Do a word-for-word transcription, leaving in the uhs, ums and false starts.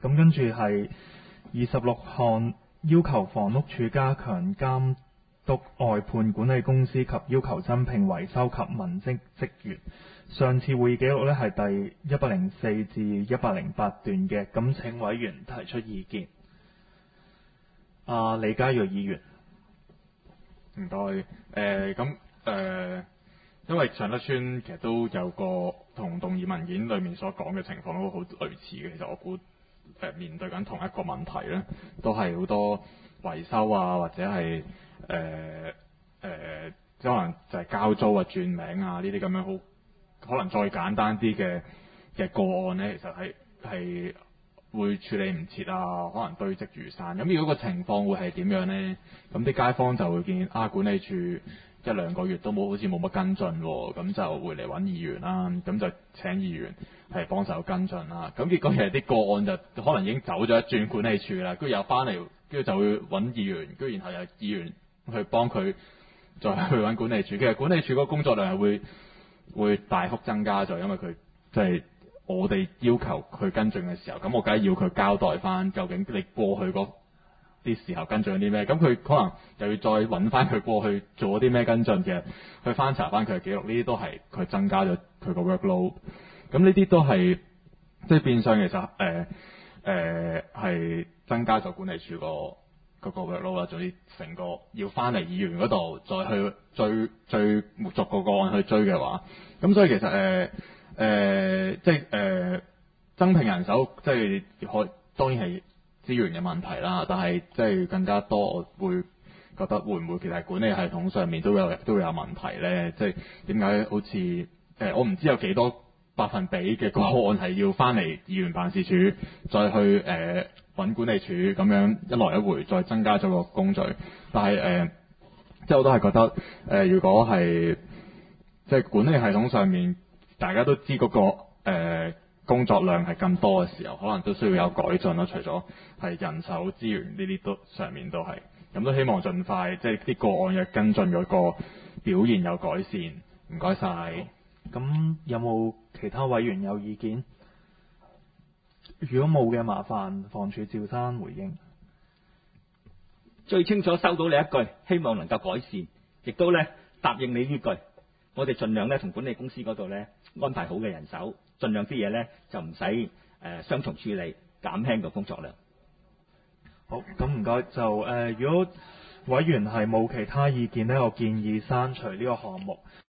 咁跟住係二十六項要求房屋署加強監督外判管理公司及要求增聘維修及文職職員。上次會議記錄呢係第一百零四至一百零八段嘅，咁請委員提出意見。啊，李家銳議員， 唔該。誒咁誒，因為長德邨其實都有個同動議文件裏面所講嘅情況都好類似嘅。其實我估誒、呃、面對緊同一個問題咧，都係好多維修啊，或者係誒誒，即可能就係交租啊、轉名啊呢啲咁樣好，可能再簡單啲嘅嘅個案咧，其實係係會處理唔切啊，可能堆積如山。咁如果個情況會係點樣呢？咁啲街坊就會見啊，管理處一兩個月都冇，好似冇乜跟進喎，咁就會嚟揾議員啦，咁就請議員係幫手跟進啦。咁結果其實啲個案就可能已經走咗一轉管理處啦，跟住又翻嚟，跟住就會揾議員，跟住然後又議員去幫佢再去揾管理處。其實管理處嗰個工作量係會會大幅增加咗，因為佢即係我哋要求佢跟進嘅時候，咁我梗係要佢交代翻究竟你過去嗰啲時候跟進啲咩，咁佢可能又要再揾翻佢過去做咗啲咩跟進嘅，去翻查翻佢嘅記錄，呢啲都係佢增加咗佢個 workload。咁呢啲都係即係變相其實誒誒係增加咗管理處個嗰個 workload 啦，總之成個要翻嚟議員嗰度再去追追逐個個案去追嘅話，咁所以其實誒。呃誒、呃，即係誒、呃，增聘人手，即係可當然係資源嘅問題啦。但係即係更加多，我會覺得會唔會其實管理系統上面都有都會有問題咧？即係點解好似誒、呃，我唔知有幾多百分比嘅個案係要翻嚟議員辦事處，再去誒揾、呃、管理處咁樣一來一回，再增加咗個工序。但係誒、呃，即係我都係覺得誒、呃，如果係即係管理系統上面。大家都知嗰、那個、呃、工作量係咁多嘅時候，可能都需要有改進啦。除咗係人手資源呢啲都上面都係，咁都希望盡快即係啲個案嘅跟進嗰個表現有改善。唔該晒。 咁有冇其他委員有意見？如果冇嘅，麻煩房署趙生回應。 最清楚收到你一句，希望能夠改善，亦都咧答應你呢句。我哋盡量咧同管理公司嗰度咧安排好嘅人手，盡量啲嘢咧就唔使誒雙重處理，減輕個工作量。 好，咁唔該。就誒、呃，如果委員係冇其他意見咧，我建議刪除呢個項目。